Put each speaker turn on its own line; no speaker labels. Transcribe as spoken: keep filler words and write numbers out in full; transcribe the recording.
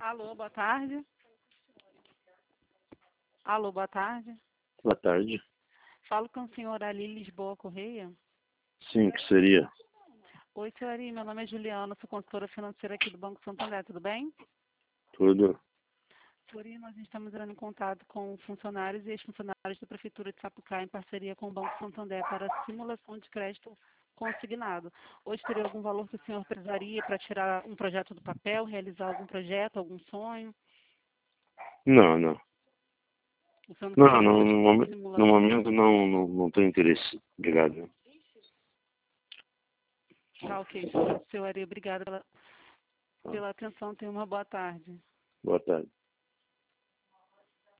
Alô, boa tarde. Alô, boa tarde.
Boa tarde.
Falo com a senhora Ali Lisboa Correia.
Sim, que seria?
Oi, senhora Ali, meu nome é Juliana, sou consultora financeira aqui do Banco Santander, tudo bem?
Tudo.
Senhora, nós estamos entrando em contato com funcionários e ex-funcionários da Prefeitura de Sapucaí em parceria com o Banco Santander para simulação de crédito consignado. Hoje teria algum valor que o senhor precisaria para tirar um projeto do papel, realizar algum projeto, algum sonho?
Não, não.
O senhor não
Não,
consegue
não,
fazer
no,
tipo de
momen- no
simulação?
momento não, não, não tenho interesse. Obrigado.
Tá, ok, senhora Ari, obrigada pela, pela atenção, tenha uma boa tarde.
Boa tarde.